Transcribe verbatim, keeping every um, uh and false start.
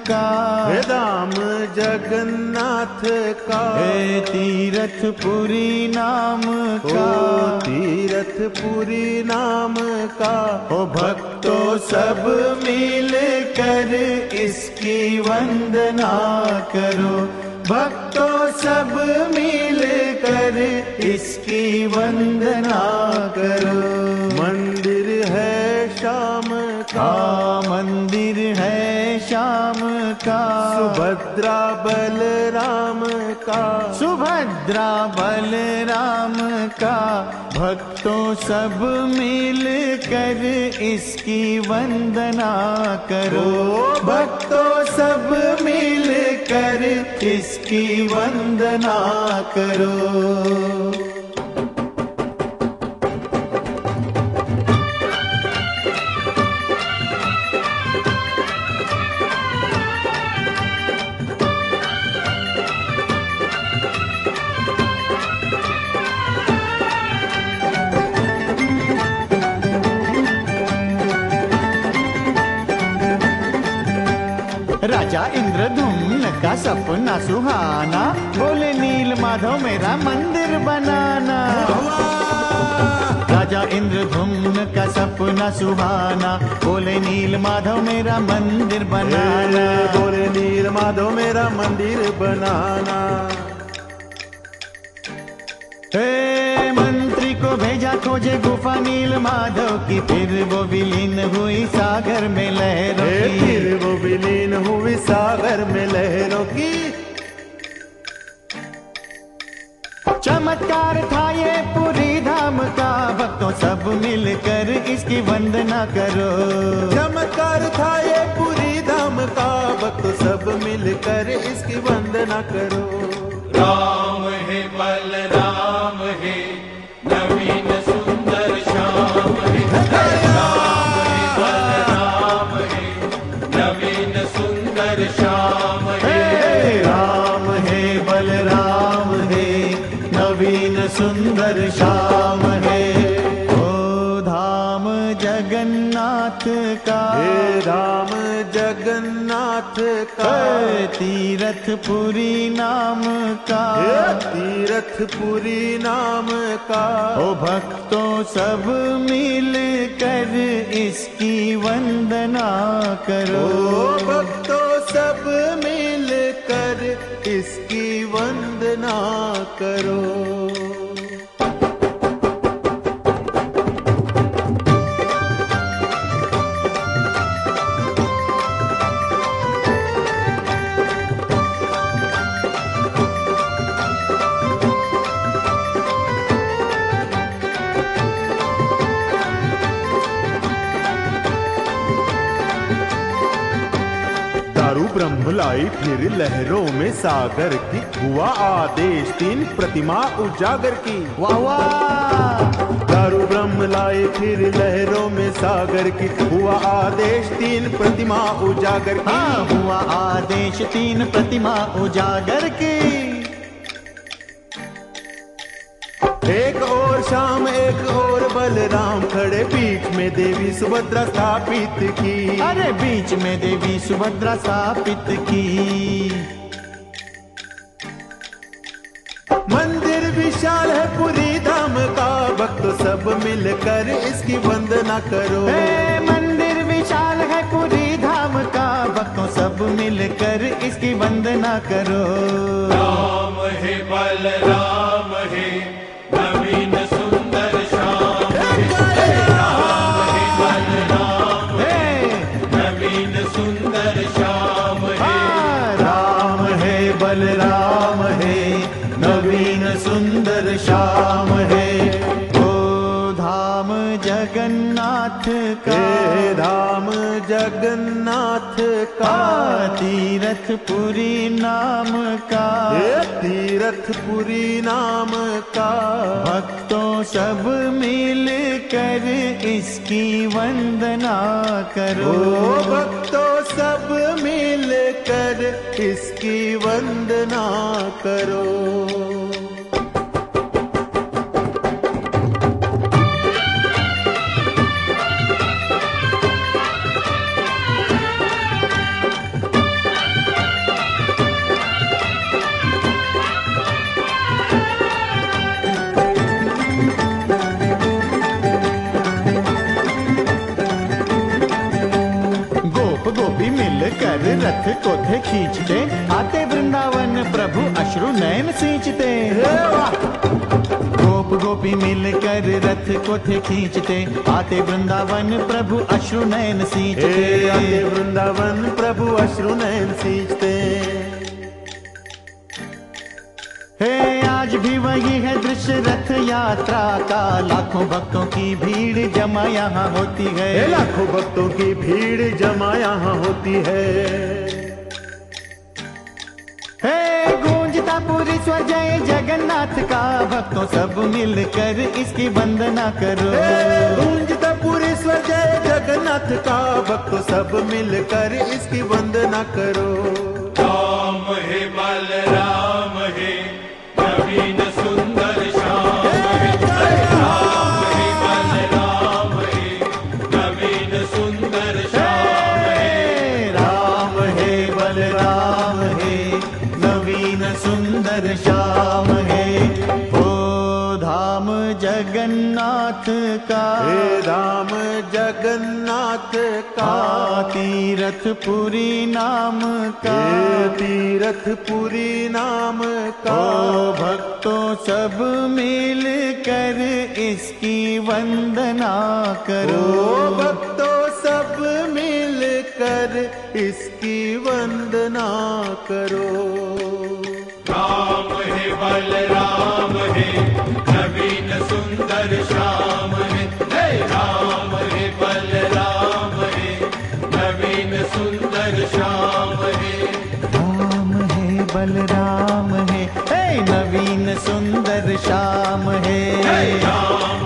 का, हे धाम जगन्नाथ का, हे तीरथपुरी नाम का, ओ तीरथपुरी नाम का। ओ भक्तों सब मिल कर इसकी वंदना करो, भक्तों सब मिल कर इसकी वंदना करो। मंदिर है श्याम का, मंदिर है श्याम का, सुभद्रा बलराम का, सुभद्रा बलराम का। भक्तों सब मिल कर इसकी वंदना करो, भक्तों सब मिल कर इसकी वंदना करो। राजा इंद्रधुम्न का सपना सुहाना, बोले नील माधव मेरा मंदिर बनाना। राजा इंद्रधुम्न का सपना सुहाना, बोले नील माधव मेरा मंदिर बनाना, बोले नील माधव मेरा मंदिर बनाना। हे मंत्री को भेजा खोजे गुफा नील माधव की, फिर वो विलीन हुई सागर में लहरों की, फिर वो विलीन हुई सागर में लहरों की। चमत्कार था ये पुरी धाम का, भक्तों सब मिलकर इसकी वंदना करो। चमत्कार था ये पुरी धाम का, भक्तों सब मिलकर इसकी वंदना करो। राम है बलराम है नवीन सुंदर श्याम है, राम है बलराम है नवीन सुंदर श्याम है, राम है बलराम है नवीन सुंदर श्याम है। ओ धाम जगन्नाथ का, हे धाम जगन्नाथ का, तीरथपुरी नाम का, तीरथपुरी नाम का। ओ भक्तों सब मिल कर इसकी वंदना करो, ओ भक्तों सब मिल कर इसकी वंदना करो। दारू ब्रह्म लाई फिर लहरों में सागर की, हुआ आदेश तीन प्रतिमा उजागर की। वाह वाह। दारू ब्रह्म लाई फिर लहरों में सागर की, हुआ आदेश तीन प्रतिमा उजागर की। हाँ, हुआ आदेश तीन प्रतिमा उजागर की। एक और श्याम एक और बलराम खड़े, बीच में देवी सुभद्रा स्थापित की। अरे बीच में देवी सुभद्रा स्थापित की। मंदिर विशाल है पुरी धाम का, भक्त सब मिलकर इसकी वंदना करो। हे मंदिर विशाल है पुरी धाम का, भक्तों सब मिलकर इसकी वंदना करो। राम है बलराम है नवीन सुंदर श्याम है, राम है बलराम है नवीन सुंदर श्याम है, राम है बलराम है नवीन सुंदर श्याम है। ओ धाम जगन्नाथ का, हे धाम जगन्नाथ का, तीरथपुरी नाम का, तीरथपुरी नाम का। भक्तों सब मिल कर इसकी वंदना करो, ओ भक्तों सब मिल कर इसकी वंदना करो। रथ को थे खींचते, आते वृंदावन प्रभु अश्रु नयन सींचते। गोप गोपी मिलकर रथ को थे खींचते, आते वृंदावन प्रभु अश्रु नयन सींचते। आते वृंदावन प्रभु अश्रु नयन सींचते। हे आज भी वही है दृश्य रथ यात्रा का, लाखों भक्तों की भीड़ जमा यहाँ होती है। लाखों भक्तों की भीड़ जमा यहाँ होती है। हे गूंजता पूरी स्वर जय जगन्नाथ का, भक्तों सब मिलकर इसकी वंदना करो। गूंजता पूरी स्वर जय जगन्नाथ का, भक्तों सब मिलकर इसकी वंदना करो। राम हे बलराम हे नवीन सुंदर श्याम हे। राम हे बलराम हे नवीन सुंदर श्याम हे। राम हे बलराम हे नवीन सुंदर श्याम हे। ओ धाम जगन्नाथ का, हे धाम जगन्नाथ का, तीरथपुरी नाम का, हे तीरथपुरी नाम का। ओ भक्तों सब मिल कर इसकी वंदना करो। ओ भक्तों सब मिल कर इसकी वंदना करो। राम हे बलराम हे नवीन सुंदर श्याम हे। हे राम हे बलराम हे नवीन सुंदर श्याम हे। राम हे बलराम हे, हे नवीन सुंदर श्याम हे। हे राम